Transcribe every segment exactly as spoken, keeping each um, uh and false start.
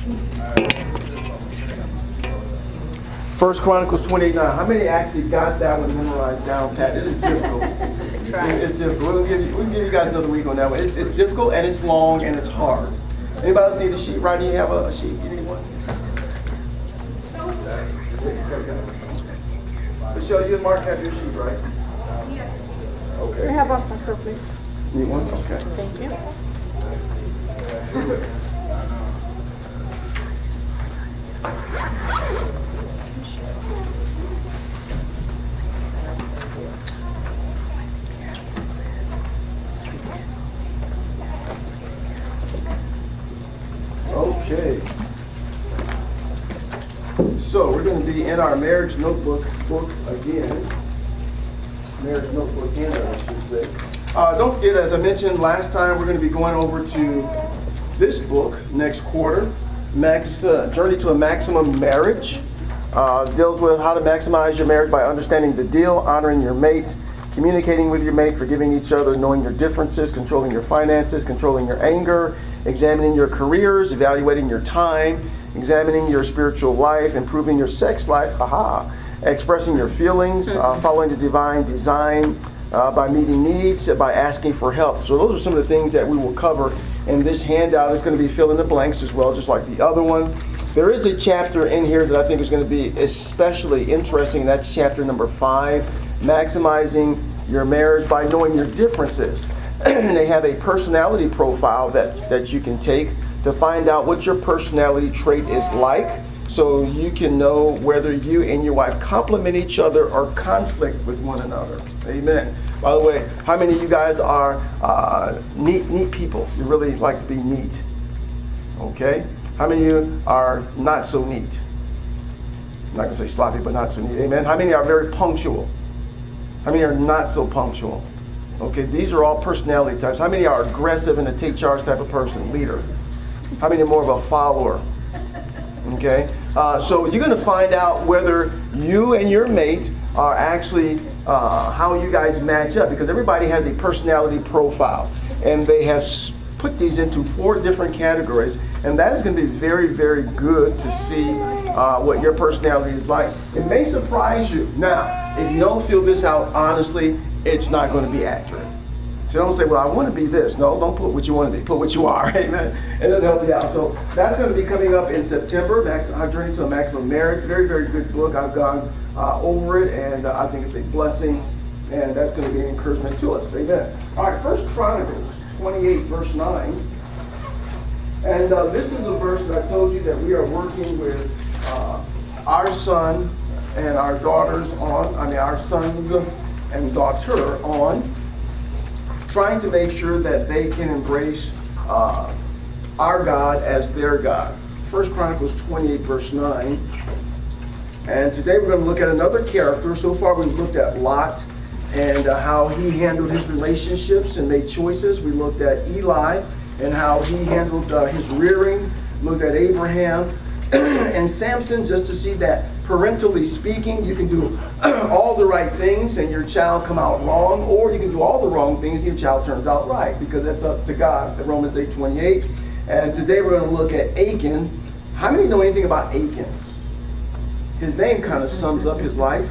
First Chronicles twenty-eight nine. How many actually got that one memorized down pat? It is difficult. It's difficult. We'll give you, we can give you guys another week on that one. It's, it's difficult and it's long and it's hard. Anybody else need a sheet? Right? Do you have a, a sheet? You need one? Michelle, you and Mark have your sheet, right? Yes. Okay. Can I have one pencil, please? Need one? Okay. Thank you. Okay. So we're going to be in our marriage notebook book again. Marriage notebook handout, I should say. Uh, don't forget, as I mentioned last time, we're going to be going over to this book next quarter, Max uh, Journey to a Maximum Marriage. Uh, deals with how to maximize your marriage by understanding the deal, honoring your mate, communicating with your mate, forgiving each other, knowing your differences, controlling your finances, controlling your anger, examining your careers, evaluating your time, examining your spiritual life, improving your sex life, haha, expressing your feelings, uh, following the divine design, uh, by meeting needs, by asking for help. So those are some of the things that we will cover in this handout. It's going to be fill in the blanks as well, just like the other one. There is a chapter in here that I think is going to be especially interesting. That's chapter number five, maximizing your marriage by knowing your differences. They have a personality profile that, that you can take to find out what your personality trait is like, so you can know whether you and your wife complement each other or conflict with one another. Amen. By the way, how many of you guys are uh, neat, neat people? You really like to be neat. Okay. How many of you are not so neat? I'm not going to say sloppy, but not so neat. Amen. How many are very punctual? How many are not so punctual? Okay, these are all personality types. How many are aggressive and a take charge type of person, leader? How many are more of a follower? Okay, uh, so you're going to find out whether you and your mate are actually, uh, how you guys match up, because everybody has a personality profile, and they have put these into four different categories, and that is going to be very, very good to see uh, what your personality is like. It may surprise you. Now, if you don't fill this out honestly, it's not going to be accurate. So don't say, well, I want to be this. No, don't put what you want to be. Put what you are. Amen. And it'll help you out. So that's going to be coming up in September, Max, Our Journey to a Maximum Marriage. Very, very good book. I've gone uh, over it, and uh, I think it's a blessing, and that's going to be an encouragement to us. Amen. All right, First Chronicles twenty-eight, verse nine. And uh, this is a verse that I told you that we are working with uh, our son and our daughters on, I mean, our sons and daughter on, trying to make sure that they can embrace uh, our God as their God. First Chronicles twenty-eight, verse nine. And today we're going to look at another character. So far we've looked at Lot and uh, how he handled his relationships and made choices. We looked at Eli and how he handled uh, his rearing. Looked at Abraham and Samson, just to see that parentally speaking, you can do all the right things and your child come out wrong, or you can do all the wrong things and your child turns out right, because that's up to God. Romans eight twenty-eight. And today we're going to look at Achan. How many know anything about Achan? His name kind of sums up his life.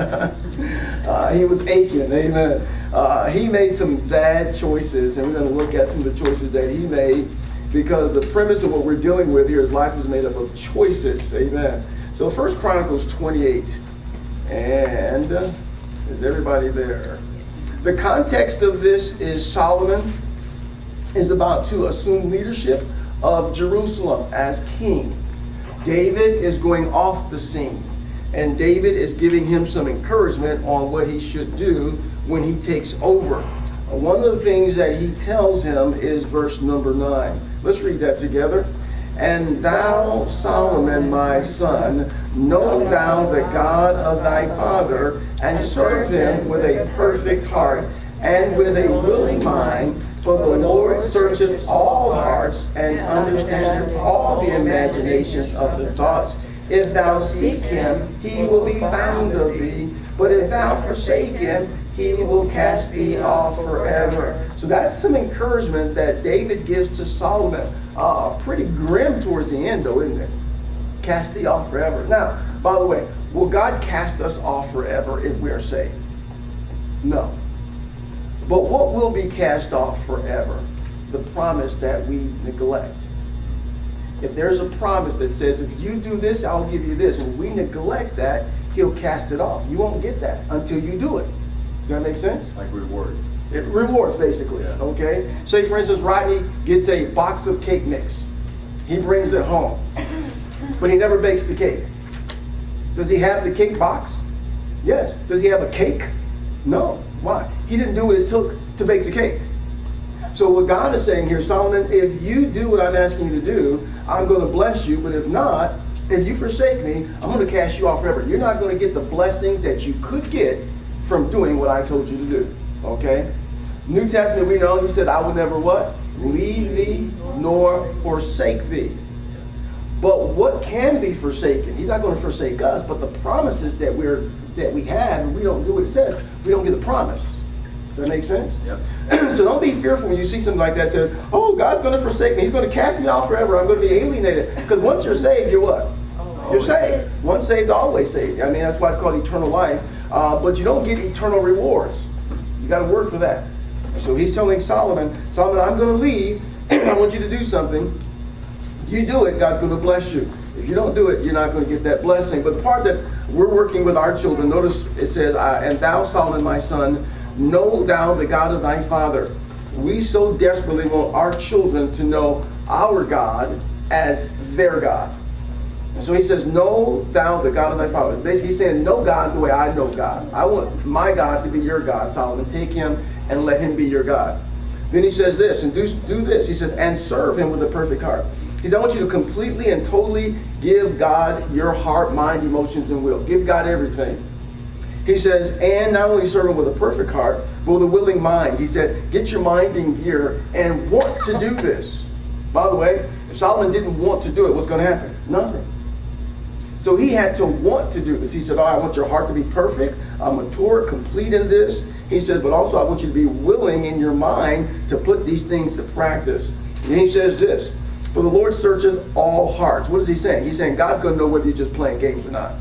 uh, he was Achan, amen. Uh, he made some bad choices, and we're going to look at some of the choices that he made, because the premise of what we're dealing with here is life is made up of choices, amen. So First Chronicles twenty-eight, and uh, is everybody there? The context of this is Solomon is about to assume leadership of Jerusalem as king. David is going off the scene, and David is giving him some encouragement on what he should do when he takes over. One of the things that he tells him is verse number nine. Let's read that together. And thou, Solomon, my son, know thou the God of thy father, and serve him with a perfect heart, and with a willing mind, for the Lord searcheth all hearts, and understandeth all the imaginations of the thoughts. If thou seek him, he will be found of thee. But if thou forsake him, he will cast thee off forever. So that's some encouragement that David gives to Solomon. Uh, pretty grim towards the end, though, isn't it? Cast thee off forever. Now, by the way, will God cast us off forever if we are saved? No. But what will be cast off forever? The promise that we neglect. If there's a promise that says, if you do this, I'll give you this, and we neglect that, he'll cast it off. You won't get that until you do it. Does that make sense? Like rewards. It rewards, basically. Yeah. Okay? Say, for instance, Rodney gets a box of cake mix. He brings it home, but he never bakes the cake. Does he have the cake box? Yes. Does he have a cake? No. Why? He didn't do what it took to bake the cake. So what God is saying here, Solomon, if you do what I'm asking you to do, I'm going to bless you. But if not, if you forsake me, I'm going to cast you off forever. You're not going to get the blessings that you could get from doing what I told you to do. Okay? New Testament, we know, he said, I will never what? Leave thee nor forsake thee. But what can be forsaken? He's not going to forsake us, but the promises that we're that we have, and we don't do what it says, we don't get a promise. Does that make sense? Yep. So don't be fearful when you see something like that that says, oh, God's going to forsake me. He's going to cast me off forever. I'm going to be alienated. Because once you're saved, you're what? You're saved. Once saved, always saved. I mean, that's why it's called eternal life. Uh, but you don't get eternal rewards. You got to work for that. So he's telling Solomon, Solomon, I'm going to leave. I want you to do something. You do it, God's going to bless you. If you don't do it, you're not going to get that blessing. But the part that we're working with our children, notice it says, and thou, Solomon, my son, know thou the God of thy father. We so desperately want our children to know our God as their God. And so he says, know thou the God of thy father. Basically he's saying, know God the way I know God. I want my God to be your God, Solomon. Take him and let him be your God. Then he says this, and do, do this. He says, and serve him with a perfect heart. He says, I want you to completely and totally give God your heart, mind, emotions, and will. Give God everything. He says, and not only serve him with a perfect heart, but with a willing mind. He said, get your mind in gear and want to do this. By the way, if Solomon didn't want to do it, what's going to happen? Nothing. So he had to want to do this. He said, oh, I want your heart to be perfect, uh, mature, complete in this. He said, but also I want you to be willing in your mind to put these things to practice. And he says this, for the Lord searcheth all hearts. What is he saying? He's saying God's going to know whether you're just playing games or not.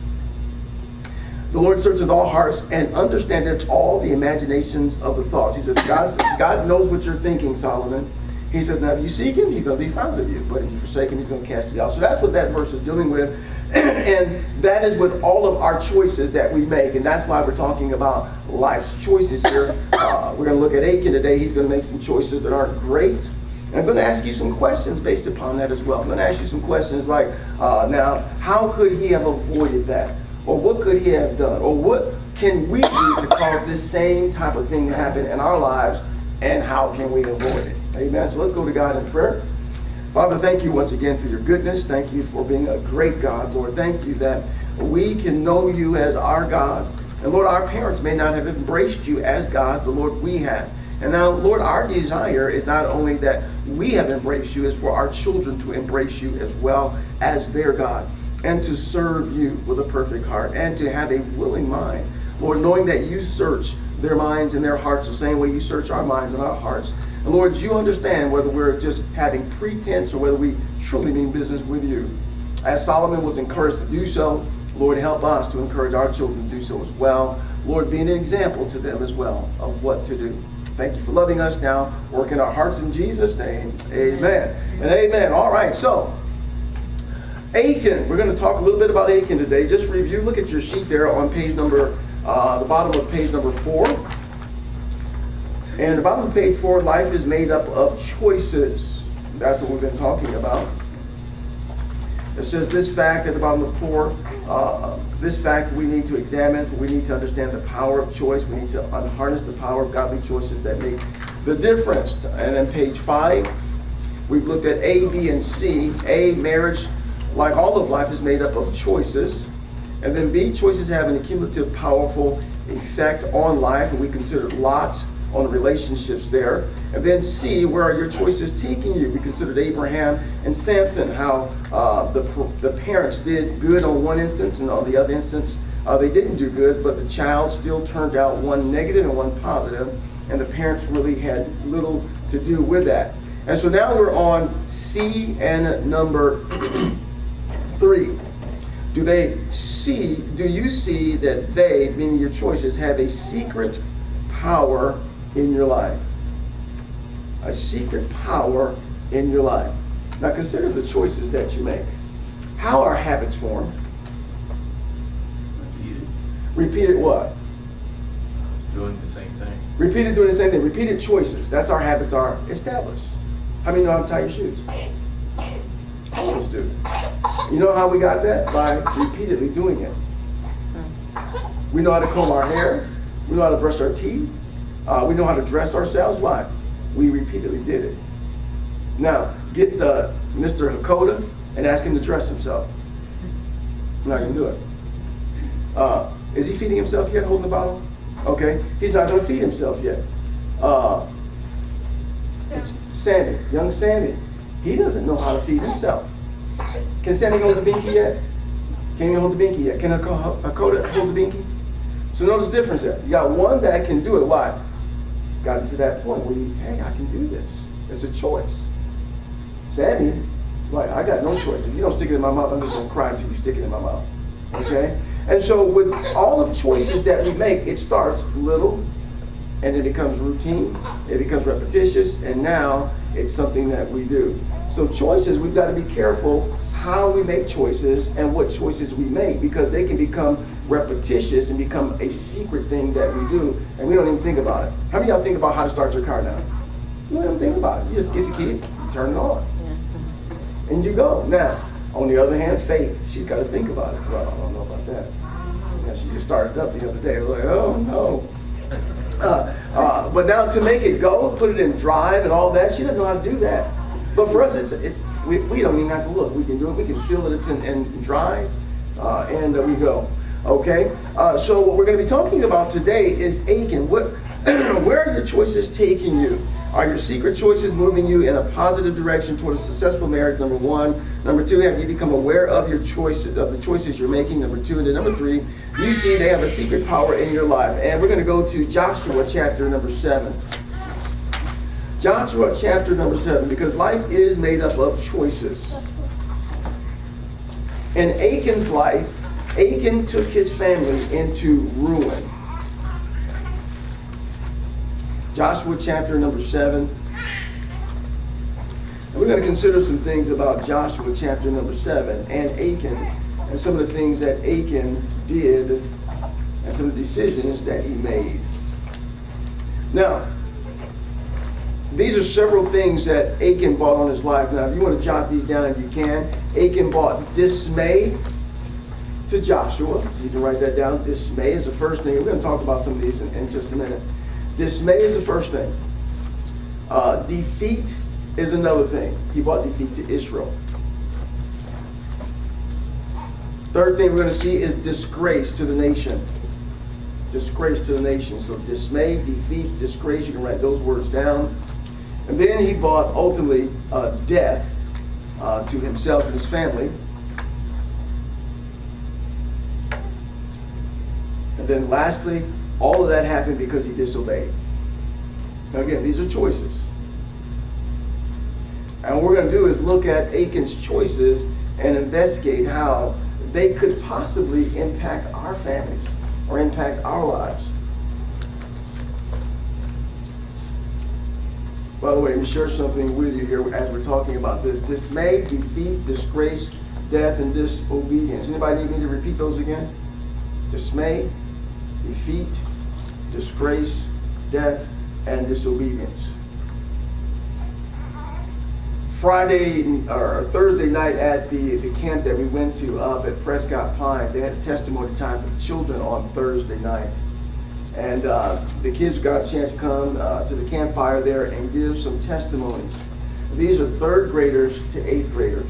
The Lord searcheth all hearts and understandeth all the imaginations of the thoughts. He says, God, God knows what you're thinking, Solomon. He says, now if you seek him, he's going to be found of you. But if you forsake him, he's going to cast you out. So that's what that verse is dealing with. And that is with all of our choices that we make. And that's why we're talking about life's choices here. Uh, we're going to look at Achan today. He's going to make some choices that aren't great. And I'm going to ask you some questions based upon that as well. I'm going to ask you some questions like, uh, now, how could he have avoided that? Or what could he have done? Or what can we do to cause this same type of thing to happen in our lives? And how can we avoid it? Amen. So let's go to God in prayer. Father, thank you once again for your goodness. Thank you for being a great God, Lord. Thank you that we can know you as our God. And Lord, our parents may not have embraced you as God, but Lord, we have. And now, Lord, our desire is not only that we have embraced you, it's for our children to embrace you as well as their God, and to serve you with a perfect heart, and to have a willing mind. Lord, knowing that you search their minds and their hearts the same way you search our minds and our hearts. And Lord, you understand whether we're just having pretense or whether we truly mean business with you. As Solomon was encouraged to do so, Lord, help us to encourage our children to do so as well. Lord, be an example to them as well of what to do. Thank you for loving us now. Work in our hearts in Jesus' name. Amen. And amen. All right, so Achan. We're going to talk a little bit about Achan today. Just review. Look at your sheet there on page number, uh, the bottom of page number four. And the bottom of page four, life is made up of choices. That's what we've been talking about. It says this fact at the bottom of four, uh, this fact we need to examine, for we need to understand the power of choice. We need to unharness the power of godly choices that make the difference. And then page five, we've looked at A, B, and C. A, marriage, like all of life, is made up of choices. And then B, choices have an accumulative, powerful effect on life, and we considered Lot on the relationships there. And then C, where are your choices taking you? We considered Abraham and Samson, how uh, the, the parents did good on one instance, and on the other instance, uh, they didn't do good, but the child still turned out one negative and one positive, and the parents really had little to do with that. And so now we're on C and number three. Do they see, do you see that they, meaning your choices, have a secret power in your life? A secret power in your life. Now consider the choices that you make. How are habits formed? Repeated. Repeated what? Doing the same thing. Repeated doing the same thing. Repeated choices. That's how habits are established. How many know how to tie your shoes? All of us do. You know how we got that? By repeatedly doing it. We know how to comb our hair. We know how to brush our teeth. Uh, we know how to dress ourselves. Why? We repeatedly did it. Now, get uh, Mister Hakoda and ask him to dress himself. I'm not going to do it. Uh, is he feeding himself yet, holding the bottle? Okay. He's not going to feed himself yet. Uh, Sammy, young Sammy, he doesn't know how to feed himself. Can Sammy hold the binky yet? Can he hold the binky yet? Can Hakoda hold the binky? So notice the difference there. You got one that can do it. Why? He's gotten to that point where he, hey, I can do this. It's a choice. Sammy, like, I got no choice. If you don't stick it in my mouth, I'm just going to cry until you stick it in my mouth. Okay? And so with all of choices that we make, it starts little, and it becomes routine, it becomes repetitious, and now it's something that we do. So choices, we've got to be careful how we make choices and what choices we make, because they can become repetitious and become a secret thing that we do, and we don't even think about it. How many of y'all think about how to start your car now? You don't even think about it. You just get the key, you turn it on, and you go. Now, on the other hand, Faith, she's got to think about it. Well, I don't know about that. Yeah, she just started up the other day. We're like, oh no. Uh, uh, but now to make it go, put it in drive and all that, she doesn't know how to do that. But for us, it's it's we, we don't even have to look. We can do it. We can feel that it's in, in drive, uh, and uh, we go. Okay. Uh, so what we're going to be talking about today is Achan. What, where are your choices taking you? Are your secret choices moving you in a positive direction toward a successful marriage? Number one. Number two, have you become aware of your choices, of the choices you're making? Number two, and then number three, do you see they have a secret power in your life? And we're going to go to Joshua chapter number seven. Joshua chapter number seven, because life is made up of choices. In Achan's life, Achan took his family into ruin. Joshua chapter number seven. And we're going to consider some things about Joshua chapter number seven and Achan, and some of the things that Achan did and some of the decisions that he made. Now, these are several things that Achan brought on his life. Now, if you want to jot these down, you can. Achan brought dismay to Joshua. So you can write that down. Dismay is the first thing. We're going to talk about some of these in, in just a minute. Dismay is the first thing. Uh, defeat is another thing. He brought defeat to Israel. Third thing we're going to see is disgrace to the nation. Disgrace to the nation. So dismay, defeat, disgrace. You can write those words down. And then he brought ultimately uh, death uh, to himself and his family. And then lastly, all of that happened because he disobeyed. Now again, these are choices. And what we're going to do is look at Achan's choices and investigate how they could possibly impact our families or impact our lives. By the way, let me share something with you here as we're talking about this. Dismay, defeat, disgrace, death, and disobedience. Anybody need me to repeat those again? Dismay, defeat, disgrace, death, and disobedience. Friday or Thursday night at the, the camp that we went to up at Prescott Pine, they had a testimony time for the children on Thursday night. And uh, the kids got a chance to come uh, to the campfire there and give some testimonies. These are third graders to eighth graders.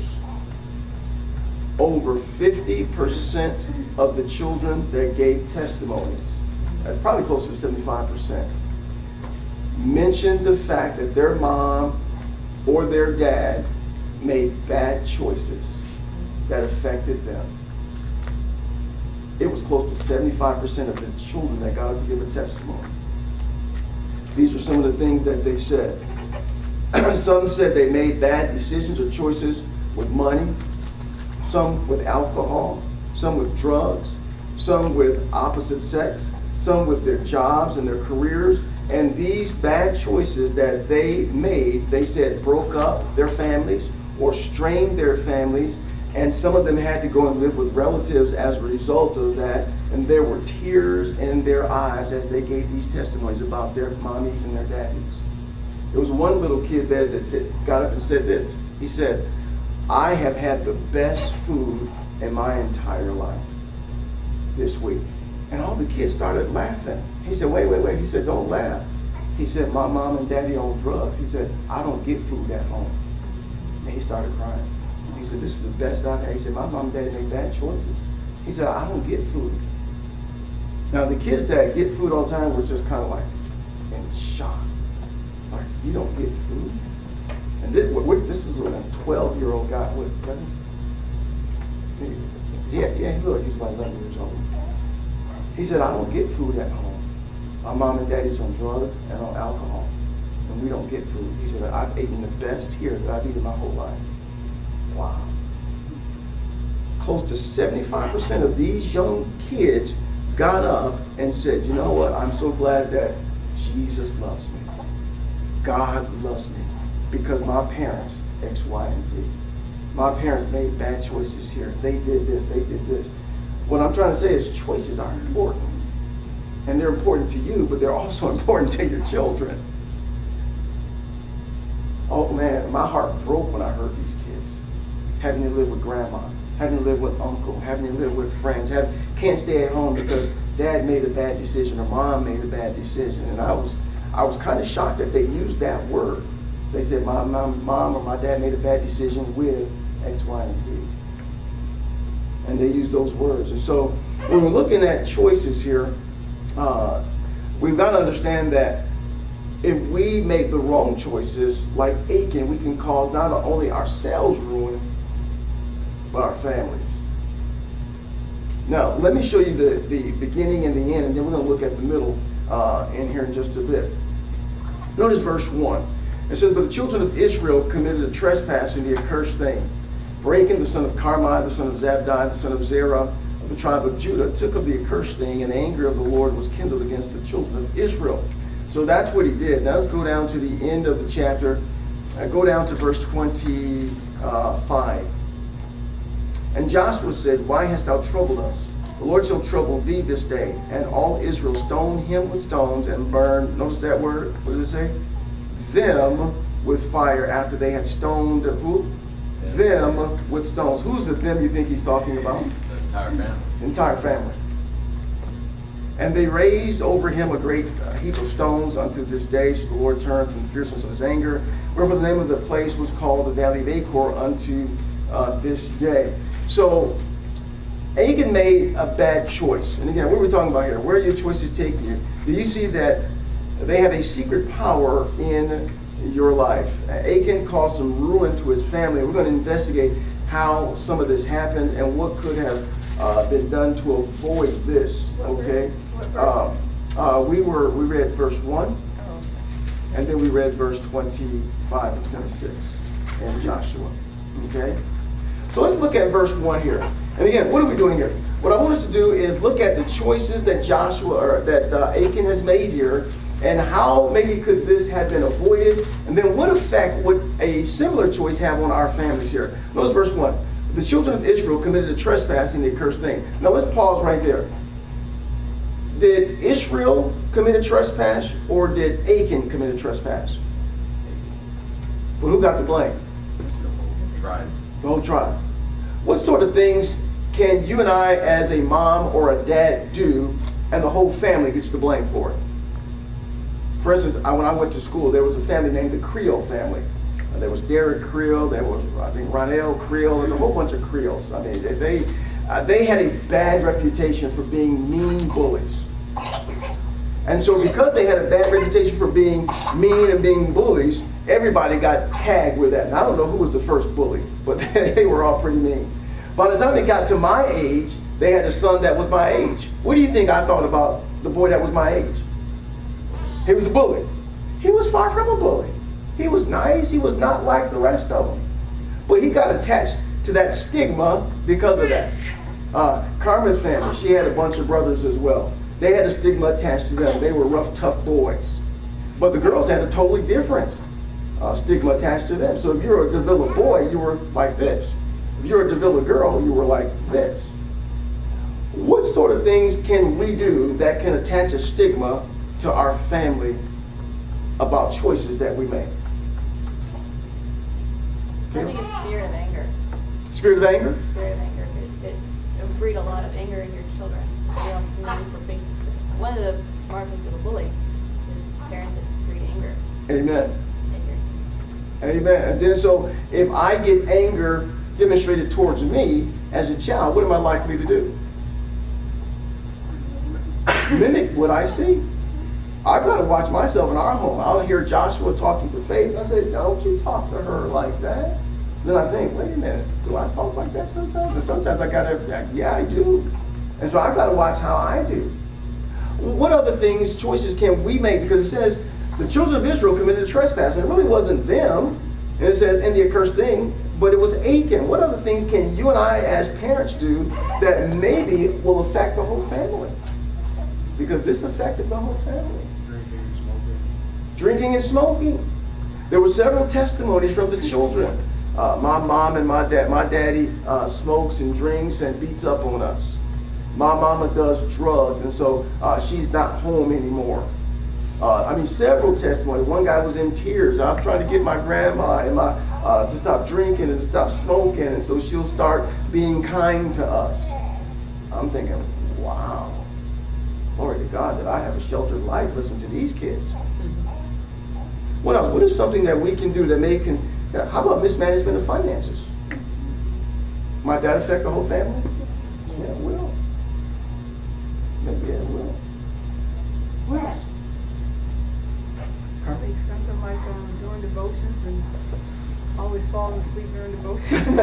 Over fifty percent of the children that gave testimonies, probably closer to seventy-five percent, mentioned the fact that their mom or their dad made bad choices that affected them. it was close to seventy-five percent of the children that got up to give a testimony. These were some of the things that they said. Some said they made bad decisions or choices with money, some with alcohol, some with drugs, some with opposite sex, some with their jobs and their careers. And these bad choices that they made, they said broke up their families or strained their families. And some of them had to go and live with relatives as a result of that. And there were tears in their eyes as they gave these testimonies about their mommies and their daddies. There was one little kid there that said, got up and said this. He said, I have had the best food in my entire life this week. And all the kids started laughing. He said, wait, wait, wait. He said, don't laugh. He said, my mom and daddy on drugs. He said, I don't get food at home. And he started crying. He said, this is the best I've had. He said, my mom and daddy make bad choices. He said, I don't get food. Now, the kids that get food all the time were just kind of like in shock. Like, you don't get food? And this, what, this is a twelve-year-old guy. What, brother? Yeah, yeah, look, he's about eleven years old. He said, I don't get food at home. My mom and daddy's on drugs and on alcohol, and we don't get food. He said, I've eaten the best here that I've eaten my whole life. Wow. Close to seventy-five percent of these young kids got up and said, you know what, I'm so glad that Jesus loves me. God loves me because my parents, X, Y, and Z. My parents made bad choices here. They did this, they did this. What I'm trying to say is choices are important. And they're important to you, but they're also important to your children. Oh man, my heart broke when I heard these kids. Having to live with grandma, having to live with uncle, having to live with friends, have, can't stay at home because dad made a bad decision or mom made a bad decision. And I was I was kind of shocked that they used that word. They said my, my mom or my dad made a bad decision with X, Y, and Z. And they use those words. And so when we're looking at choices here, uh, we've got to understand that if we make the wrong choices, like Achan, we can cause not only ourselves ruin, but our families. Now, let me show you the, the beginning and the end, and then we're going to look at the middle uh, in here in just a bit. Notice verse one. It says, but the children of Israel committed a trespass in the accursed thing. For Achan, the son of Carmi, the son of Zabdi, the son of Zerah, of the tribe of Judah, took of the accursed thing, and the anger of the Lord was kindled against the children of Israel. So that's what he did. Now let's go down to the end of the chapter. Uh, go down to verse twenty-five. And Joshua said, why hast thou troubled us? The Lord shall trouble thee this day. And all Israel stoned him with stones and burned, notice that word, what does it say? Them with fire after they had stoned who? Yeah. Them with stones. Who's the them you think he's talking about? The entire family. Entire family. And they raised over him a great heap of stones unto this day. So the Lord turned from the fierceness of his anger. Wherefore the name of the place was called the Valley of Achor unto uh, this day. So Achan made a bad choice. And again, what are we talking about here? Where are your choices taking you? Do you see that they have a secret power in your life? Achan caused some ruin to his family. We're going to investigate how some of this happened and what could have uh, been done to avoid this. Okay, uh, uh, we were we read verse one, and then we read verse twenty-five and twenty-six in Joshua. Okay, so let's look at verse one here. And again, what are we doing here? What I want us to do is look at the choices that Joshua or that uh, Achan has made here, and how maybe could this have been avoided, and then what effect would a similar choice have on our families here. Notice verse one. The children of Israel committed a trespass in the accursed thing. Now let's pause right there. Did Israel commit a trespass, or did Achan commit a trespass? But who got the blame? The whole tribe. The whole tribe. What sort of things can you and I as a mom or a dad do and the whole family gets the blame for it? For instance, I, when I went to school, there was a family named the Creole family. Uh, there was Derek Creole, there was, I think, Ronell Creole. There's a whole bunch of Creoles. I mean, they, uh, they had a bad reputation for being mean bullies. And so because they had a bad reputation for being mean and being bullies, everybody got tagged with that. And I don't know who was the first bully, but they were all pretty mean. By the time it got to my age, they had a son that was my age. What do you think I thought about the boy that was my age? He was a bully. He was far from a bully. He was nice. He was not like the rest of them. But he got attached to that stigma because of that. Uh, Carmen's family, she had a bunch of brothers as well. They had a stigma attached to them. They were rough, tough boys. But the girls had a totally different uh, stigma attached to them. So if you're a Davila boy, you were like this. If you're a Davila girl, you were like this. What sort of things can we do that can attach a stigma to our family about choices that we make? I think it's spirit of anger. Spirit of anger? Spirit of anger. It, it, it will breed a lot of anger in your children. You know, known for big, one of the markings of a bully is parents that breed anger. Amen. Anger. Amen. And then so if I get anger demonstrated towards me as a child, what am I likely to do? Mimic what I see. I've got to watch myself in our home. I'll hear Joshua talking to Faith. I say, don't you talk to her like that. Then I think, wait a minute, do I talk like that sometimes? And sometimes I got to, yeah, I do. And so I've got to watch how I do. What other things, choices can we make? Because it says the children of Israel committed a trespass, and it really wasn't them. And it says, in the accursed thing, but it was Achan. What other things can you and I as parents do that maybe will affect the whole family? Because this affected the whole family. Drinking and smoking. Drinking and smoking. There were several testimonies from the children. Uh, my mom and my dad, my daddy uh, smokes and drinks and beats up on us. My mama does drugs, and so uh, she's not home anymore. Uh, I mean, several testimonies. One guy was in tears. I'm trying to get my grandma and my uh, to stop drinking and to stop smoking, and so she'll start being kind to us. I'm thinking, wow. Glory to God that I have a sheltered life. Listen to these kids. What else? What is something that we can do that may can? How about mismanagement of finances? Might that affect the whole family? Yeah, it will. Maybe it will. What else? I think something like um, doing devotions and always falling asleep during devotions.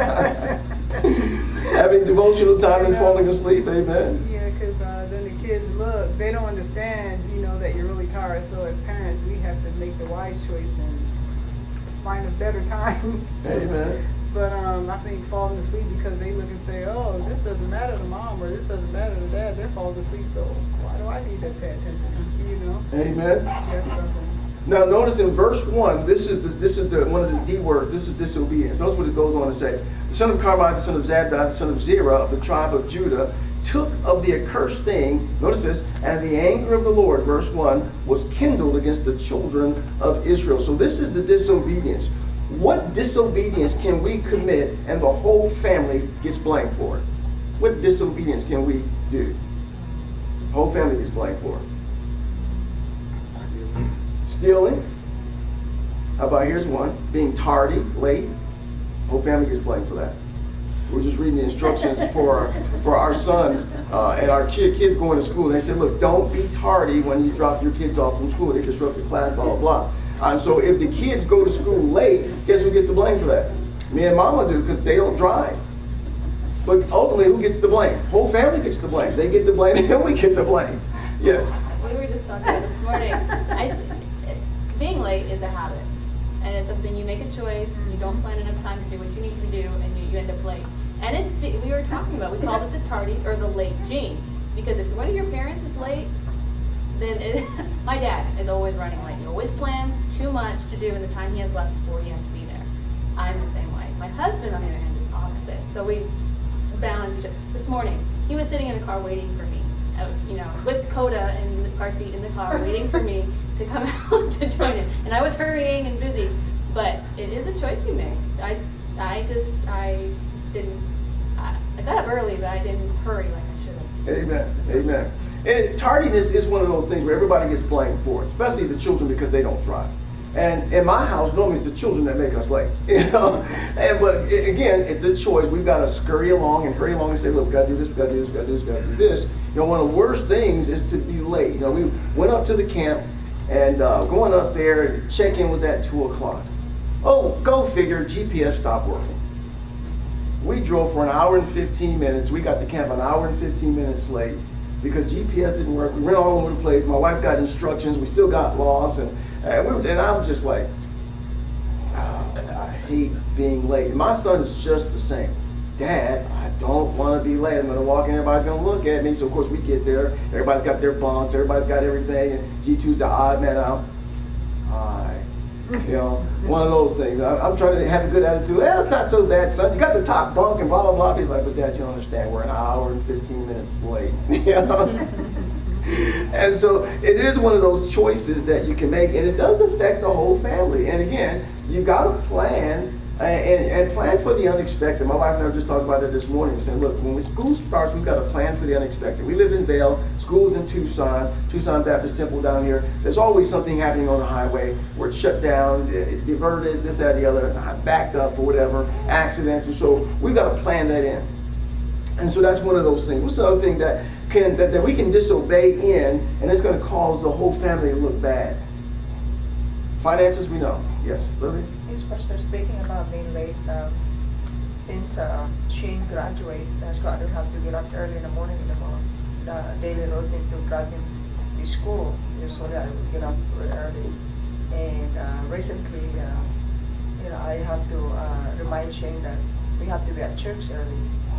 Having devotional time and falling asleep, amen. Yeah, because uh, then the kids look, they don't understand, you know, that you're really tired. So as parents, we have to make the wise choice and find a better time. Amen. But um, I think falling asleep because they look and say, oh, this doesn't matter to mom or this doesn't matter to dad. They're falling asleep, so why do I need to pay attention? You know? Amen. That's something. Now notice in verse one, this is the this is the one of the D words. This is disobedience. Notice what it goes on to say. The son of Carmi, the son of Zabdi, the son of Zerah of the tribe of Judah, took of the accursed thing, notice this, and the anger of the Lord, verse one, was kindled against the children of Israel. So this is the disobedience. What disobedience can we commit and the whole family gets blamed for it? What disobedience can we do? The whole family gets blamed for it. Stealing. How about here's one. Being tardy, late. Whole family gets blamed for that. We're just reading the instructions for for our son uh, and our kid, kids going to school. They said, look, don't be tardy when you drop your kids off from school. They disrupt the class, blah, blah, blah. And so if the kids go to school late, guess who gets the blame for that? Me and mama do, because they don't drive. But ultimately, who gets the blame? Whole family gets the blame. They get the blame and we get the blame. Yes? We were just talking about this morning. I, being late is a habit. And it's something you make a choice, you don't plan enough time to do what you need to do, and you, you end up late. And it, we were talking about, we called it the tardy or the late gene. Because if one of your parents is late, then it, my dad is always running late. He always plans too much to do in the time he has left before he has to be there. I'm the same way. My husband, on the other hand, is opposite. So we balanced it. This morning, he was sitting in the car waiting for me. Uh, you know, with Coda in the car seat in the car, waiting for me to come out to join him. And I was hurrying and busy. But it is a choice you make. I, I just, I didn't, I, I got up early, but I didn't hurry like I should have. Amen. Amen. And tardiness is one of those things where everybody gets blamed for it, especially the children because they don't drive. And in my house, normally it's the children that make us late. You know? And but again, it's a choice. We've got to scurry along and hurry along and say, look, we got to do this, we got to do this, we got to do this, we got to do this. You know, one of the worst things is to be late. You know, we went up to the camp, and uh, going up there, check-in was at two o'clock. Oh, go figure, G P S stopped working. We drove for an hour and fifteen minutes. We got to camp an hour and fifteen minutes late because G P S didn't work. We went all over the place. My wife got instructions. We still got lost. And, and, we were, and I'm just like, oh, I hate being late. And my son is just the same. Dad, I don't want to be late. I'm going to walk in, everybody's going to look at me. So, of course, we get there. Everybody's got their bunks. Everybody's got everything. And G two's the odd man out. Hi. You know, one of those things. I, I'm trying to have a good attitude. Well, it's not so bad, son. You got the top bunk and blah, blah, blah. He's like, but Dad, you don't understand. We're an hour and fifteen minutes late. You know? And so it is one of those choices that you can make, and it does affect the whole family. And again, you got to plan and, and plan for the unexpected. My wife and I were just talking about it this morning. We said, look, when school starts, we've got to plan for the unexpected. We live in Vail. School's in Tucson, Tucson Baptist Temple down here. There's always something happening on the highway where it's shut down, diverted, this, that, the other, backed up for whatever, accidents. And so we've got to plan that in. And so that's one of those things. What's the other thing that can that, that we can disobey in, and it's going to cause the whole family to look bad? Finances, we know. Yes, Lily? Yes, Pastor, speaking about being late, um, since uh, Shane graduated, that's why I don't have to get up early in the morning anymore. The daily routine to drive him to school, usually I would get up really early. And uh, recently, uh, you know, I have to uh, remind Shane that we have to be at church early.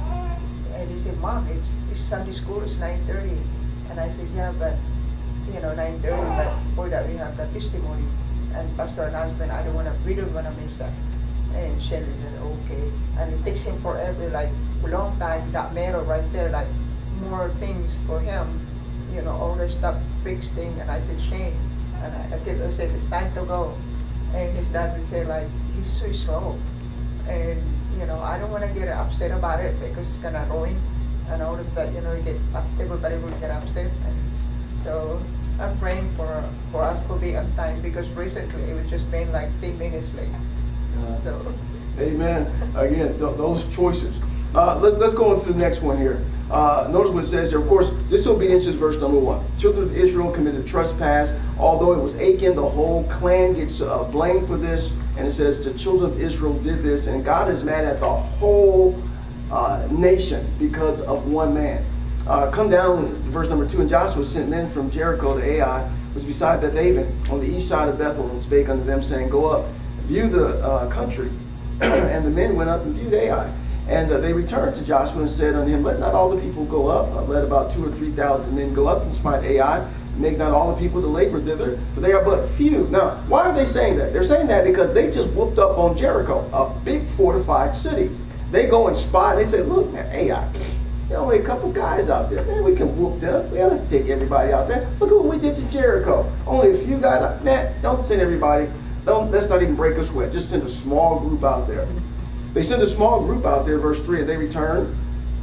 And he said, Mom, it's, it's Sunday school, it's nine thirty. And I said, yeah, but, you know, nine thirty, but for that we have the testimony. And Pastor announcement, I don't want to, we don't want to miss that. And Shelly said, okay. And it takes him forever, like a long time, that mirror right there, like more things for him, you know, all the stuff, fixed thing. And I said, Shane, and I, I kept I said, it's time to go. And his dad would say, like, he's so slow. And, you know, I don't want to get upset about it because it's going to ruin. And all this that, you know, you get, everybody will get upset. And so I'm praying for for us to be on time because recently it was just been like ten minutes late. Uh, so. Amen. Again, th- those choices. Uh, let's let's go on to the next one here. Uh, notice what it says here. Of course, disobedience is verse number one. Children of Israel committed trespass. Although it was Achan, the whole clan gets uh, blamed for this. And it says the children of Israel did this, and God is mad at the whole uh, nation because of one man. Uh, come down, verse number two, and Joshua sent men from Jericho to Ai, which was beside Bethaven, on the east side of Bethel, and spake unto them, saying, go up, view the uh, country. And the men went up and viewed Ai. And uh, they returned to Joshua and said unto him, let not all the people go up. Uh, let about two or three thousand men go up and smite Ai. Make not all the people to labor thither, for they are but few. Now, why are they saying that? They're saying that because they just whooped up on Jericho, a big fortified city. They go and spy, and they say, look, man, Ai, there are only a couple guys out there. Man, we can whoop them. We don't have to take everybody out there. Look at what we did to Jericho. Only a few guys out. Man, don't send everybody. Don't, let's not even break a sweat. Just send a small group out there. They send a small group out there, verse three, and they return.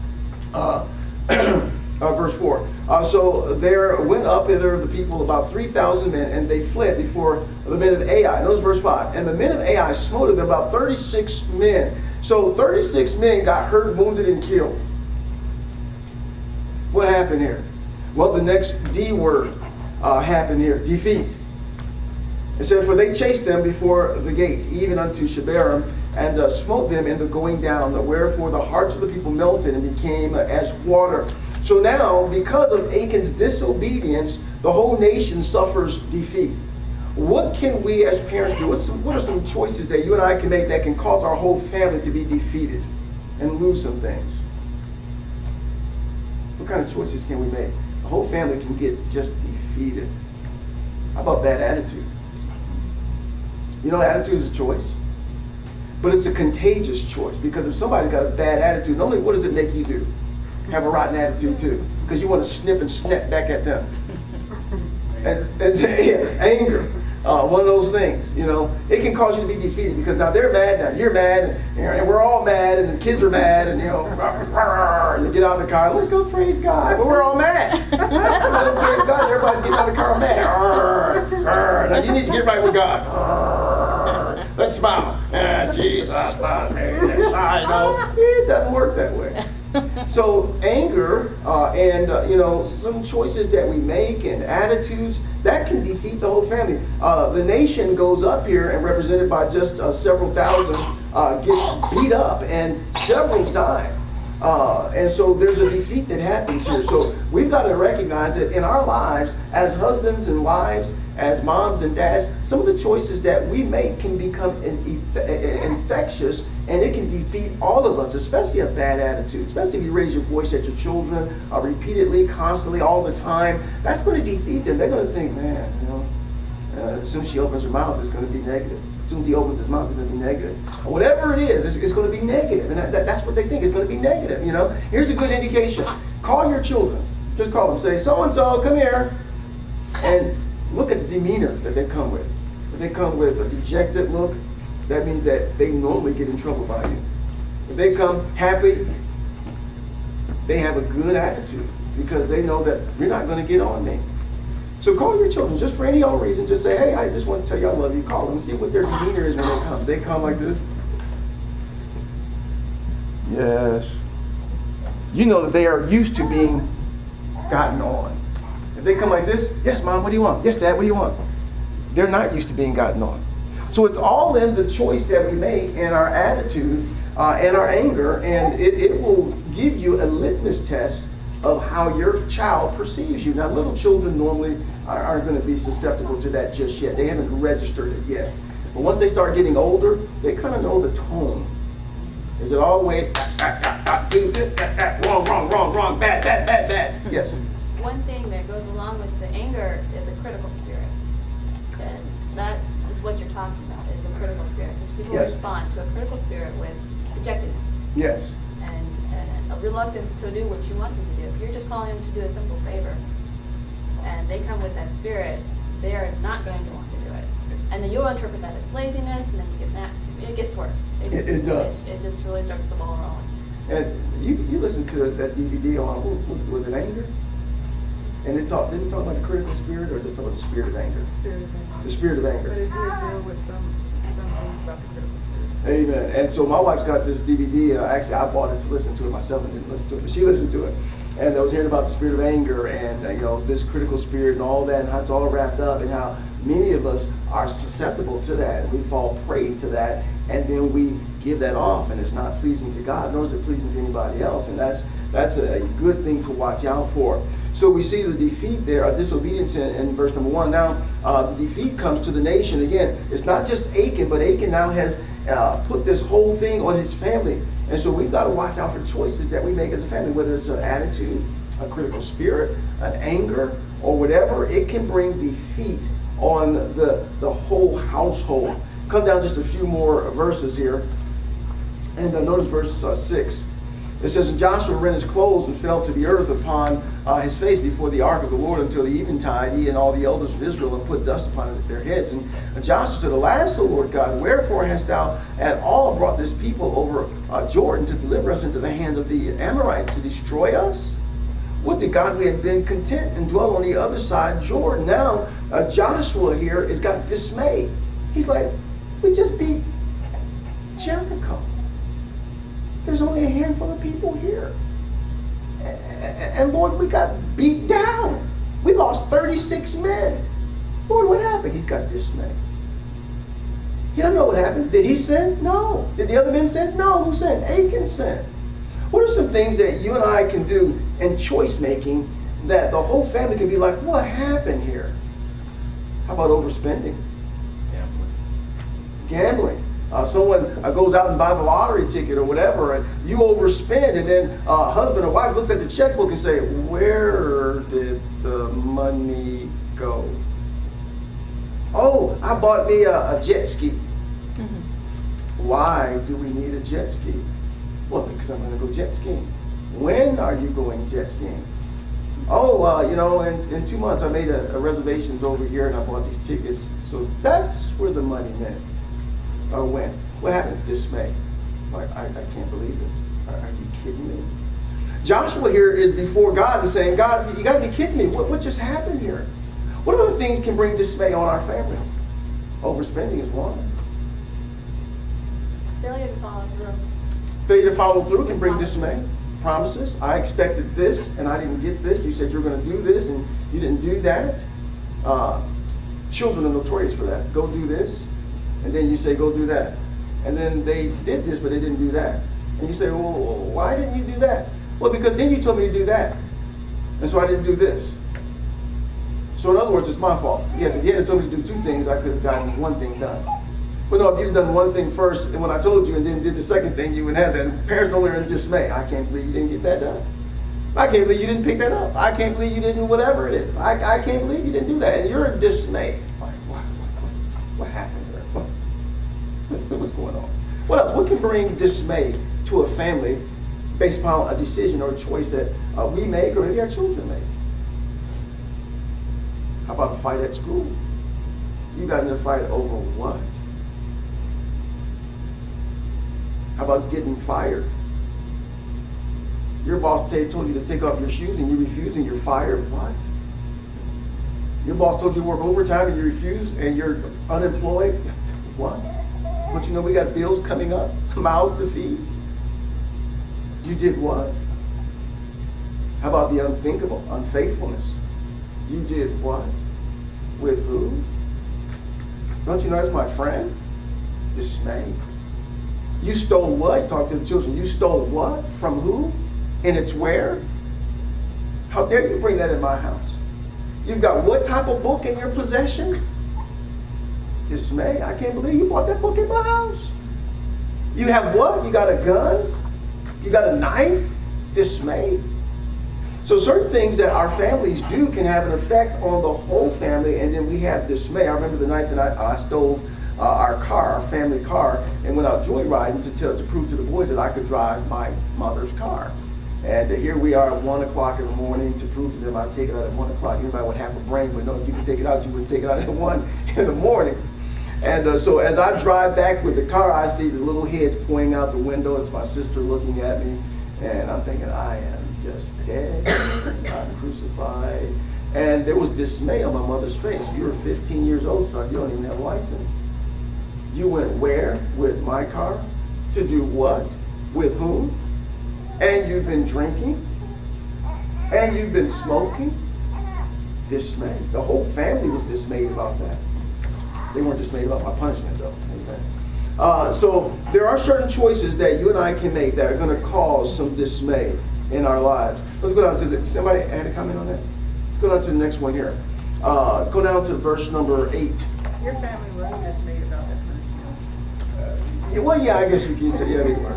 Uh, uh, verse four. Uh, so there went up hither the people, about three thousand men, and they fled before the men of Ai. Notice verse five. And the men of Ai smote them, about thirty-six men. So thirty-six men got hurt, wounded, and killed. What happened here? Well, the next D word uh, happened here, defeat. It said, for they chased them before the gates, even unto Shebarim, and uh, smote them in the going down. Wherefore the hearts of the people melted and became uh, as water. So now, because of Achan's disobedience, the whole nation suffers defeat. What can we as parents do? What's some, what are some choices that you and I can make that can cause our whole family to be defeated and lose some things? What kind of choices can we make? The whole family can get just defeated. How about bad attitude? You know, attitude is a choice. But it's a contagious choice, because if somebody's got a bad attitude, not only what does it make you do? Have a rotten attitude too, because you want to snip and snap back at them. and, and yeah, anger, uh, one of those things. You know, it can cause you to be defeated because now they're mad, now you're mad, and, you know, and we're all mad, and the kids are mad, and you know, you get out of the car, let's go praise God. But we're all mad. Let's praise God. Everybody's getting out of the car mad. Now you need to get right with God. Let's smile. Ah, Jesus loves me. I know. It doesn't work that way. So anger uh, and uh, you know, some choices that we make and attitudes that can defeat the whole family. Uh, the nation goes up here and represented by just uh, several thousand uh, gets beat up and several die. Uh, and so there's a defeat that happens here. So we've got to recognize that in our lives, as husbands and wives, as moms and dads, some of the choices that we make can become in, infectious, and it can defeat all of us, especially a bad attitude. Especially if you raise your voice at your children uh, repeatedly, constantly, all the time. That's going to defeat them. They're going to think, man, you know, uh, as soon as she opens her mouth, it's going to be negative. As soon as he opens his mouth, it's going to be negative. Whatever it is, it's, it's going to be negative. And that, that, that's what they think. It's going to be negative, you know. Here's a good indication. Call your children. Just call them. Say, so-and-so, come here. And look at the demeanor that they come with. If they come with a dejected look, that means that they normally get in trouble by you. If they come happy, they have a good attitude because they know that you're not going to get on me. So call your children, just for any old reason. Just say, hey, I just want to tell you I love you. Call them and see what their demeanor is when they come. They come like this. Yes. You know that they are used to being gotten on. If they come like this, yes, Mom, what do you want? Yes, Dad, what do you want? They're not used to being gotten on. So it's all in the choice that we make and our attitude uh, and our anger, and it, it will give you a litmus test of how your child perceives you. Now, little children normally aren't going to be susceptible to that just yet. They haven't registered it yet. But once they start getting older, they kind of know the tone. Is it always, ah, ah, ah, ah, do this, ah, ah, wrong, wrong, wrong, wrong, bad, bad, bad, bad? Yes. One thing that goes along with the anger is a critical spirit. And that is what you're talking about, is a critical spirit. Because people Yes. respond to a critical spirit with dejectedness. Yes. And, and a reluctance to do what you want them to do. If you're just calling them to do a simple favor, and they come with that spirit, they are not going to want to do it. And then you'll interpret that as laziness, and then you get mad. It gets worse. It- it does. It, it just really starts the ball rolling. And you you listened to that D V D on, was, was it anger? And it talk, didn't it talk about the critical spirit, or just talk about the spirit of anger? Spirit of anger. The spirit of But anger. it did deal with some, some things about the critical spirit. Amen. And so my wife's got this D V D. Uh, actually, I bought it to listen to it myself and didn't listen to it, but she listened to it. And I was hearing about the spirit of anger and uh, you know, this critical spirit and all that, and how it's all wrapped up, and how many of us are susceptible to that. We fall prey to that, and then we give that off, and it's not pleasing to God, nor is it pleasing to anybody else. And that's that's a, a good thing to watch out for. So we see the defeat there, uh, disobedience in, in verse number one. Now, uh, the defeat comes to the nation. Again, it's not just Achan, but Achan now has uh, put this whole thing on his family. And so we've got to watch out for choices that we make as a family, whether it's an attitude, a critical spirit, an anger, or whatever. It can bring defeat on the, the whole household. Come down just a few more verses here. And uh, notice verse uh, six. It says, and Joshua rent his clothes and fell to the earth upon uh, his face before the ark of the Lord until the eventide, he and all the elders of Israel, and put dust upon their heads. And Joshua said, alas, O Lord God, wherefore hast thou at all brought this people over uh, Jordan to deliver us into the hand of the Amorites to destroy us? Would to God we had been content and dwell on the other side Jordan. Now uh, Joshua here has got dismayed. He's like, we just beat Jericho. There's only a handful of people here. And Lord, we got beat down. We lost thirty-six men. Lord, what happened? He's got dismayed. He doesn't know what happened. Did he sin? No. Did the other men sin? No. Who sinned? Achan sinned. What are some things that you and I can do in choice making that the whole family can be like, what happened here? How about overspending? Gambling. Gambling. Uh, someone uh, goes out and buys a lottery ticket or whatever, and you overspend, and then uh, husband or wife looks at the checkbook and say, where did the money go? Oh, I bought me a, a jet ski. Mm-hmm. Why do we need a jet ski? Well, because I'm going to go jet skiing. When are you going jet skiing? Oh, uh, you know, in, in two months I made a, a reservations over here and I bought these tickets. So that's where the money went. Or went. What happens? Dismay. Like, I, I can't believe this. Are, are you kidding me? Joshua here is before God and saying, God, you got to be kidding me. What, what just happened here? What other things can bring dismay on our families? Overspending is one. Failure to follow through. Failure to follow through can bring dismay. Promises. I expected this and I didn't get this. You said you were going to do this and you didn't do that. Uh, children are notorious for that. Go do this. And then you say, go do that. And then they did this, but they didn't do that. And you say, well, why didn't you do that? Well, because then you told me to do that. And so I didn't do this. So in other words, it's my fault. Yes, if you had told me to do two things, I could have gotten one thing done. But no, if you'd have done one thing first, and when I told you and then did the second thing, you would have that. Parents don't learn in dismay. I can't believe you didn't get that done. I can't believe you didn't pick that up. I can't believe you didn't whatever it is. I, I can't believe you didn't do that. And you're dismayed. Like, what, what, what happened there? What, what, what's going on? What else? What can bring dismay to a family based upon a decision or a choice that uh, we make or maybe our children make? How about a fight at school? You got in a fight over what? How about getting fired? Your boss told you to take off your shoes and you refuse and you're fired. What? Your boss told you to work overtime and you refuse and you're unemployed. What? But you know we got bills coming up, mouths to feed. You did what? How about the unthinkable, unfaithfulness? You did what? With who? Don't you know that's my friend? Dismay. You stole what? Talk to the children. You stole what? From who? And it's where? How dare you bring that in my house? You've got what type of book in your possession? Dismay. I can't believe you bought that book in my house. You have what? You got a gun? You got a knife? Dismay. So certain things that our families do can have an effect on the whole family, and then we have dismay. I remember the night that I, I stole uh, our car, our family car, and went out joyriding to, tell, to prove to the boys that I could drive my mother's car. And uh, here we are at one o'clock in the morning to prove to them I'd take it out at one o'clock. Anybody with half a brain would know if you could take it out, you wouldn't take it out at one in the morning. And uh, so as I drive back with the car, I see the little heads pointing out the window. It's my sister looking at me, and I'm thinking, I am just dead, I'm crucified. And there was dismay on my mother's face. You were fifteen years old, son. You don't even have a license. You went where with my car? To do what? With whom? And you've been drinking? And you've been smoking? Dismay. The whole family was dismayed about that. They weren't dismayed about my punishment, though. Amen. Uh, so there are certain choices that you and I can make that are going to cause some dismay in our lives. Let's go down to the, somebody had a comment on that? Let's go down to the next one here. Uh, go down to verse number eight. Your family was dismayed about that punishment. Yeah, well, yeah, I guess you can say, yeah, they were.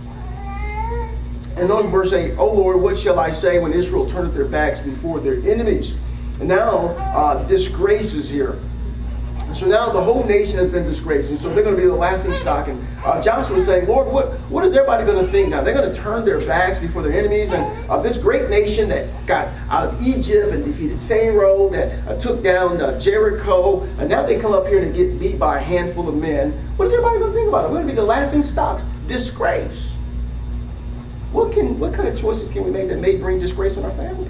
And those verse eight, O Lord, what shall I say when Israel turneth their backs before their enemies? And now, uh, disgrace is here. So now the whole nation has been disgraced, and so they're going to be the laughing stock. And uh, Joshua was saying, Lord, what, what is everybody going to think now? They're going to turn their backs before their enemies, and uh, this great nation that got out of Egypt and defeated Pharaoh, that uh, took down uh, Jericho, and now they come up here and get beat by a handful of men. What is everybody going to think about it? We're going to be the laughing stocks. Disgrace. What can, what kind of choices can we make that may bring disgrace on our families?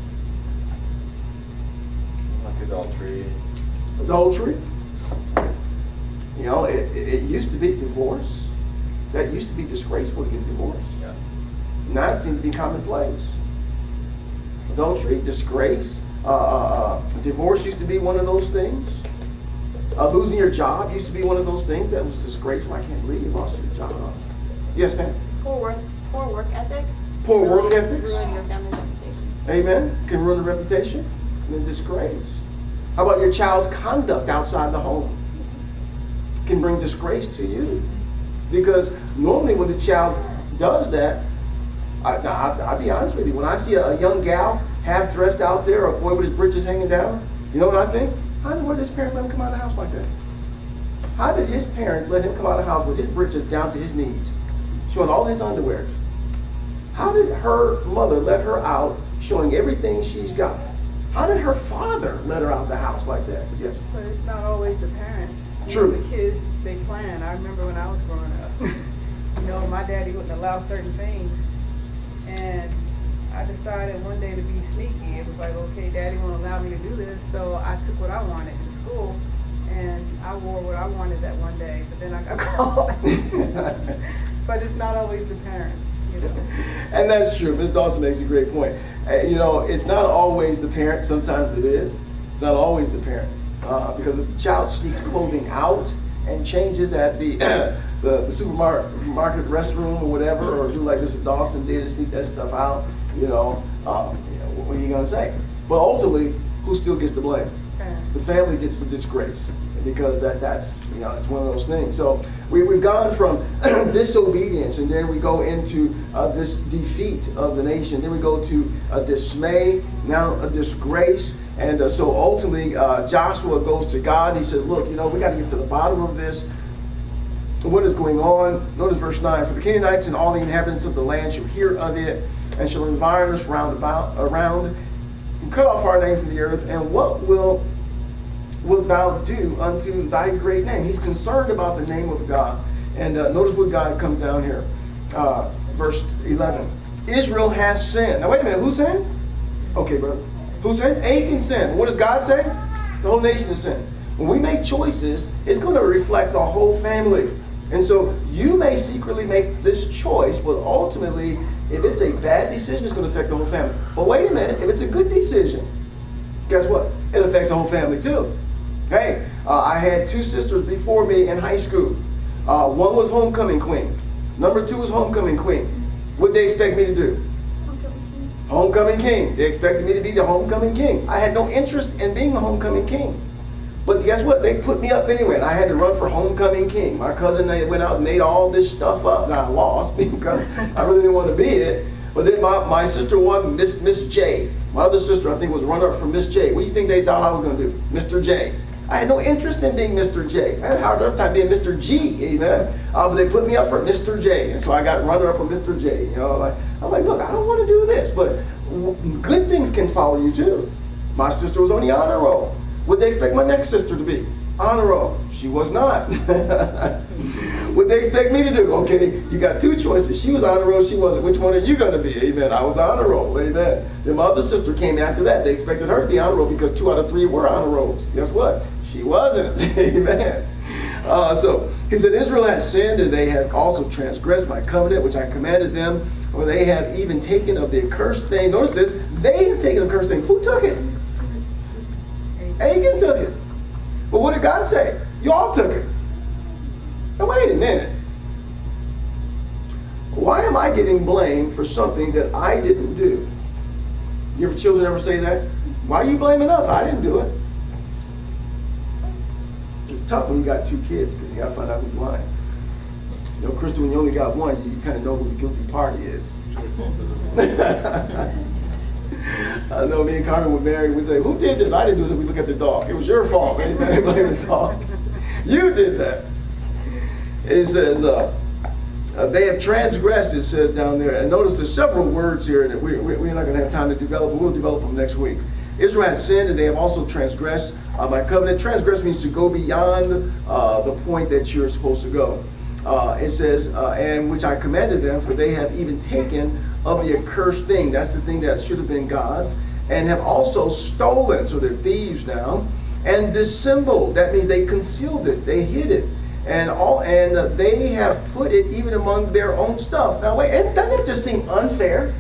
Like adultery. Adultery. You know, it, it, it used to be divorce. That used to be disgraceful to get divorced. Yeah. Now it seems to be commonplace. Adultery, disgrace, uh, uh, divorce used to be one of those things. Uh, losing your job used to be one of those things that was disgraceful. I can't believe you lost your job. Yes, ma'am? Poor work, poor work ethic. Poor really work ethics. Ruin your family's reputation. Amen. Can ruin the reputation and then disgrace. How about your child's conduct outside the home? Can bring disgrace to you. Because normally when the child does that, I, I, I'll be honest with you, when I see a, a young gal half dressed out there, or a boy with his britches hanging down, you know what I think? How did his parents let him come out of the house like that? How did his parents let him come out of the house with his britches down to his knees, showing all his underwear? How did her mother let her out, showing everything she's got? How did her father let her out the house like that? Yes. But it's not always the parents. You True. know, the kids, they plan. I remember when I was growing up, you know, my daddy wouldn't allow certain things. And I decided one day to be sneaky. It was like, okay, daddy won't allow me to do this. So I took what I wanted to school. And I wore what I wanted that one day. But then I got caught. But it's not always the parents. You know. And that's true. Miz Dawson makes a great point. Uh, you know, it's not always the parent. Sometimes it is. It's not always the parent. Uh, because if the child sneaks clothing out and changes at the the, the supermarket market restroom or whatever, or do like Mister Dawson did and sneak that stuff out, you know, um, you know, what are you gonna say? But ultimately, who still gets the blame? The family gets the disgrace, because that that's you know it's one of those things. So we we've gone from disobedience, and then we go into uh, this defeat of the nation. Then we go to a dismay, now a disgrace. And uh, so ultimately, uh, Joshua goes to God. He says, look, you know, we got to get to the bottom of this. What is going on? Notice verse nine. For the Canaanites and all the inhabitants of the land shall hear of it, and shall environ us round about, around, and cut off our name from the earth. And what will, will thou do unto thy great name? He's concerned about the name of God. And uh, notice what God comes down here. Uh, verse eleven. Israel has sinned. Now wait a minute, who sinned? Okay, brother. Who sinned? Achan sinned. What does God say? The whole nation has sinned. When we make choices, it's going to reflect our whole family. And so you may secretly make this choice, but ultimately, if it's a bad decision, it's going to affect the whole family. But wait a minute, if it's a good decision, guess what? It affects the whole family too. Hey, uh, I had two sisters before me in high school. Uh, one was homecoming queen. Number two was homecoming queen. What they expect me to do? Homecoming king. They expected me to be the homecoming king. I had no interest in being the homecoming king. But guess what? They put me up anyway, and I had to run for homecoming king. My cousin, they went out and made all this stuff up. Now I lost because I really didn't want to be it. But then my, my sister won Miss Miss J. My other sister, I think, was runner-up for Miss J. What do you think they thought I was going to do? Mister J. I had no interest in being Mister J. I had a hard enough time being Mister G, amen. Uh, but they put me up for Mister J, and so I got runner-up for Mister J. You know, like I'm like, look, I don't want to do this, but w- good things can follow you too. My sister was on the honor roll. What they expect my next sister to be? Honor roll. She was not. What they expect me to do? Okay, you got two choices. She was honor roll, she wasn't. Which one are you going to be? Amen. I was honor roll. Amen. Then my other sister came after that. They expected her to be honor roll because two out of three were honor rolls. Guess what? She wasn't. Amen. Uh, so he said, Israel has sinned, and they have also transgressed my covenant, which I commanded them, or they have even taken of the accursed thing. Notice this, they have taken the accursed thing. Who took it? Achan took it. But what did God say? Y'all took it. Now wait a minute. Why am I getting blamed for something that I didn't do? You ever children ever say that? Why are you blaming us? I didn't do it. It's tough when you got two kids because you got to find out who's lying. You know, Kristen, when you only got one, you, you kind of know who the guilty party is. I know me and Carmen were married. We'd say, who did this? I didn't do it. We look at the dog. It was your fault. Man. Blame the dog. You did that. It says, uh, uh, they have transgressed, it says down there. And notice there's several words here that we, we, we're not going to have time to develop, but we'll develop them next week. Israel has sinned, and they have also transgressed uh, my covenant. Transgress means to go beyond uh, the point that you're supposed to go. Uh, it says, uh, and which I commanded them, for they have even taken of the accursed thing. That's the thing that should have been God's. And have also stolen, so they're thieves now, and dissembled. That means they concealed it, they hid it. And all, and uh, they have put it even among their own stuff. Now wait, and doesn't that just seem unfair?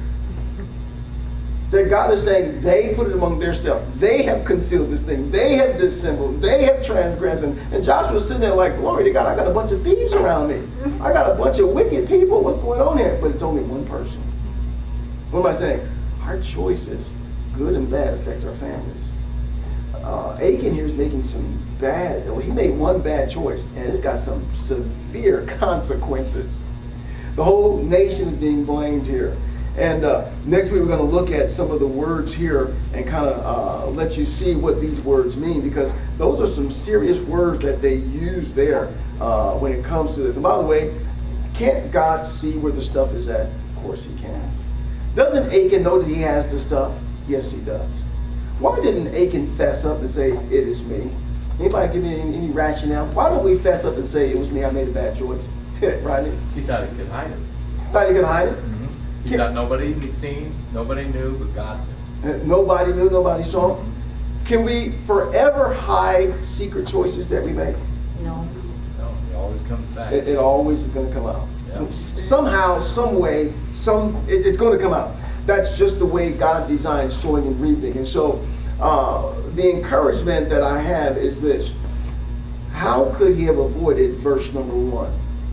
That God is saying they put it among their stuff. They have concealed this thing. They have dissembled. They have transgressed. And, and Joshua's sitting there like, glory to God, I got a bunch of thieves around me. I got a bunch of wicked people. What's going on here? But it's only one person. What am I saying? Our choices, good and bad, affect our families. Uh, Achan here is making some bad, well, he made one bad choice, and it's got some severe consequences. The whole nation is being blamed here. And uh, next week we're going to look at some of the words here and kind of uh, let you see what these words mean, because those are some serious words that they use there uh, when it comes to this. And by the way, can't God see where the stuff is at? Of course he can. Doesn't Achan know that he has the stuff? Yes, he does. Why didn't Achan fess up and say, it is me? Anybody give me any, any rationale? Why don't we fess up and say, it was me, I made a bad choice? Rodney? He thought he could hide it. Thought he could hide it? Mm-hmm. He thought nobody had seen, nobody knew, but God knew. Uh, nobody knew, nobody saw. Mm-hmm. Can we forever hide secret choices that we make? No. No, it always comes back. It, it always is going to come out. Yeah. So, somehow, some way, some it, it's going to come out. That's just the way God designed sowing and reaping. And so uh, the encouragement that I have is this. How could he have avoided verse number one?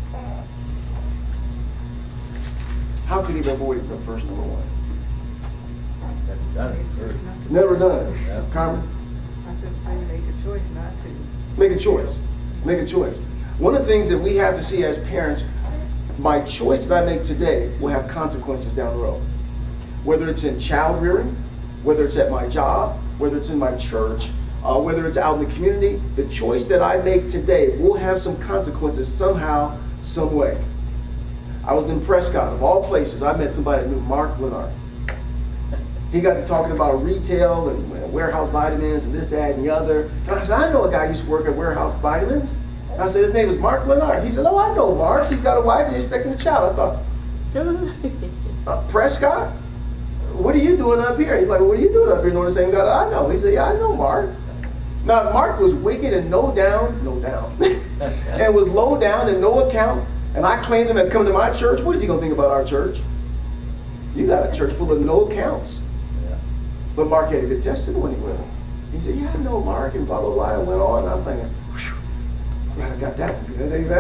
How could he have avoided the verse number one? Never done it first. Never done it. Yeah. Carmen? I said the same, make a choice not to. Make a choice. Make a choice. One of the things that we have to see as parents, my choice that I make today will have consequences down the road. Whether it's in child rearing, whether it's at my job, whether it's in my church, uh, whether it's out in the community, the choice that I make today will have some consequences somehow, some way. I was in Prescott, of all places. I met somebody that knew Mark Leonard. He got to talking about retail and uh, warehouse vitamins and this, that, and the other. And I said, I know a guy who used to work at Warehouse Vitamins. And I said, his name is Mark Leonard. He said, oh, I know Mark. He's got a wife and he's expecting a child. I thought, uh, Prescott? What are you doing up here? He's like, what are you doing up here knowing the same God I know? He said, yeah, I know Mark. Now, Mark was wicked and no down, no down, and was low down and no account. And I claimed him as coming to my church. What is he going to think about our church? You got a church full of no accounts. Yeah. But Mark had a good testimony with him. He said, yeah, I know Mark, and blah, blah, blah, and went on. And I'm thinking, whew, glad I got that one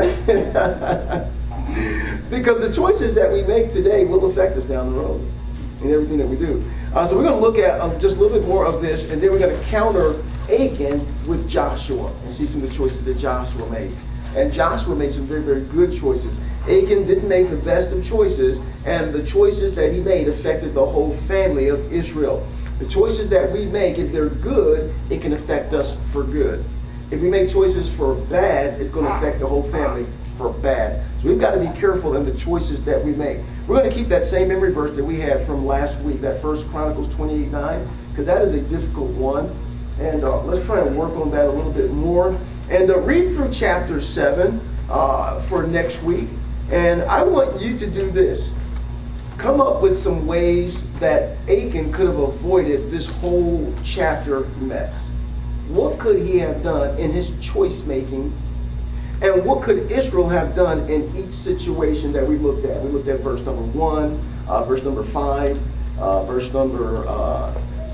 good, amen? Because the choices that we make today will affect us down the road in everything that we do. Uh, so we're going to look at um, just a little bit more of this, and then we're going to counter Achan with Joshua and see some of the choices that Joshua made. And Joshua made some very, very good choices. Achan didn't make the best of choices, and the choices that he made affected the whole family of Israel. The choices that we make, if they're good, it can affect us for good. If we make choices for bad, it's going to affect the whole family for bad. So we've got to be careful in the choices that we make. We're going to keep that same memory verse that we had from last week, that First Chronicles twenty-eight nine, because that is a difficult one. And uh, let's try and work on that a little bit more. And uh, read through chapter seven uh, for next week. And I want you to do this. Come up with some ways that Achan could have avoided this whole chapter mess. What could he have done in his choice making? And what could Israel have done in each situation that we looked at? We looked at verse number one, uh, verse number five, uh, verse number uh,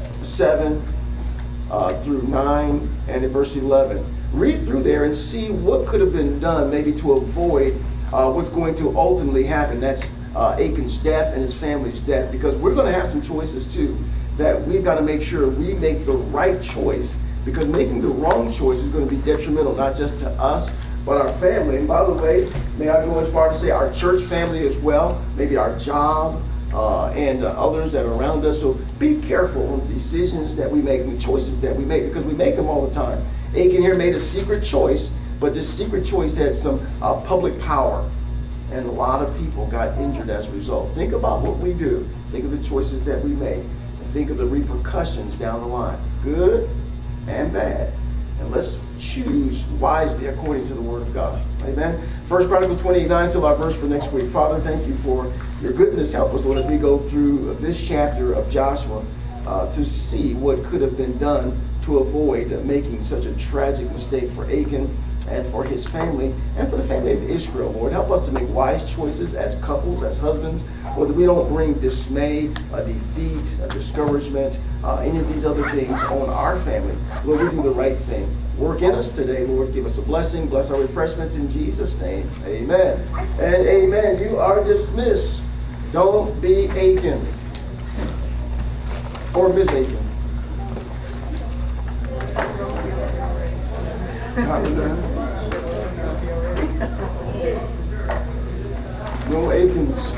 seven, uh, through nine, and in verse eleven. Read through there and see what could have been done maybe to avoid uh, what's going to ultimately happen. That's uh, Achan's death and his family's death, because we're going to have some choices too that we've got to make sure we make the right choice, because making the wrong choice is going to be detrimental not just to us, but our family. And by the way, may I go as far as to say our church family as well, maybe our job, uh, and uh, others that are around us. So be careful on the decisions that we make and the choices that we make, because we make them all the time. Achan here made a secret choice, but this secret choice had some uh, public power, and a lot of people got injured as a result. Think about what we do. Think of the choices that we make, and think of the repercussions down the line, good and bad. And let's choose wisely according to the Word of God. Amen. First Chronicles twenty-eight nine is still our verse for next week. Father, thank you for your goodness. Help us, Lord, as we go through this chapter of Joshua uh, to see what could have been done to avoid uh, making such a tragic mistake for Achan and for his family and for the family of Israel. Lord, help us to make wise choices as couples, as husbands, Lord, that we don't bring dismay, a defeat, a discouragement, uh, any of these other things on our family. Lord, we do the right thing. Work in us today, Lord. Give us a blessing. Bless our refreshments in Jesus' name. Amen. And amen. You are dismissed. Don't be Achan or Miss Achan. No Achans.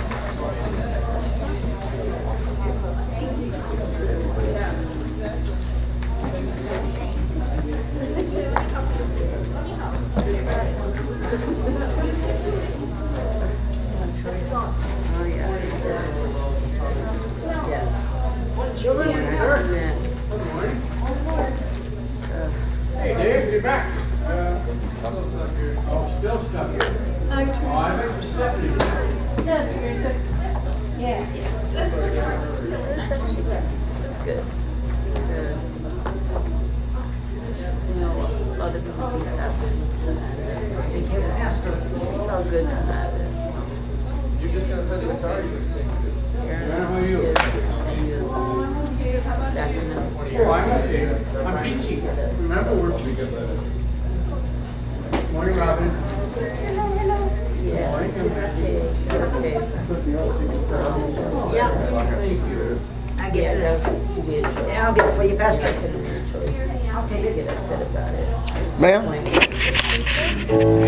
Hey Dave, you're back. Uh, oh, still stuck here. Oh, I meant for Stephanie. Yeah. That's good. Good. You know, other people things happen. It's all good to have it. You're just gonna play the guitar, you're gonna sing too. Yeah, how are you? I'm just backing up. Oh, I'm okay. I'm peachy. Remember, we're peachy. Morning, Robin. Yeah, it's okay, it's okay. Yeah, I Yeah, get that this. was, she did. Yeah, I'll get it for you, I Pastor. couldn't make a choice. I'll take it. Get upset about it. Ma'am?